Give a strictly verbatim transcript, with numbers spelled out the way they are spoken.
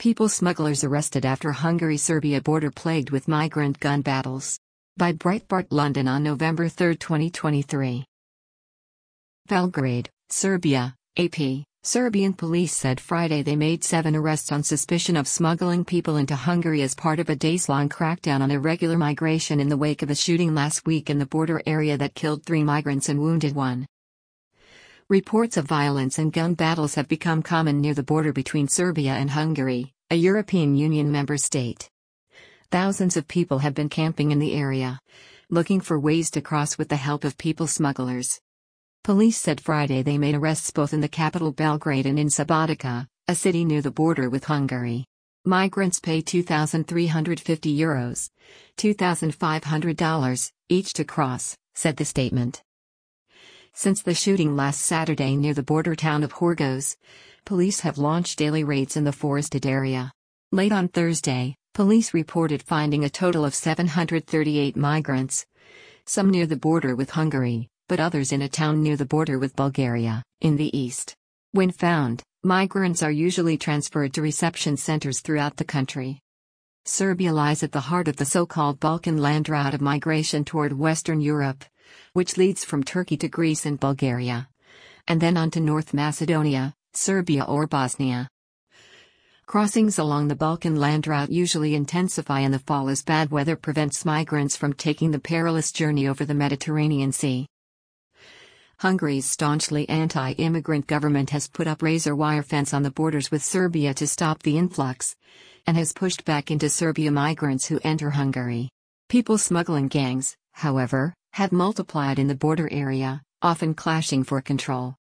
People smugglers arrested after Hungary-Serbia border plagued with migrant gun battles. By Breitbart London on November third, twenty twenty-three. Belgrade, Serbia, A P. Serbian police said Friday they made seven arrests on suspicion of smuggling people into Hungary as part of a days-long crackdown on irregular migration in the wake of a shooting last week in the border area that killed three migrants and wounded one. Reports of violence and gun battles have become common near the border between Serbia and Hungary, a European Union member state. Thousands of people have been camping in the area, looking for ways to cross with the help of people smugglers. Police said Friday they made arrests both in the capital Belgrade and in Subotica, a city near the border with Hungary. Migrants pay two thousand three hundred fifty euros, two thousand five hundred dollars, each to cross, said the statement. Since the shooting last Saturday near the border town of Horgoš, police have launched daily raids in the forested area. Late on Thursday, police reported finding a total of seven hundred thirty-eight migrants, some near the border with Hungary, but others in a town near the border with Bulgaria, in the east. When found, migrants are usually transferred to reception centers throughout the country. Serbia lies at the heart of the so-called Balkan land route of migration toward Western Europe, which leads from Turkey to Greece and Bulgaria, and then on to North Macedonia, Serbia or Bosnia. Crossings along the Balkan land route usually intensify in the fall as bad weather prevents migrants from taking the perilous journey over the Mediterranean Sea. Hungary's staunchly anti-immigrant government has put up razor wire fence on the borders with Serbia to stop the influx, and has pushed back into Serbia migrants who enter Hungary. People smuggling gangs, however, have multiplied in the border area, often clashing for control.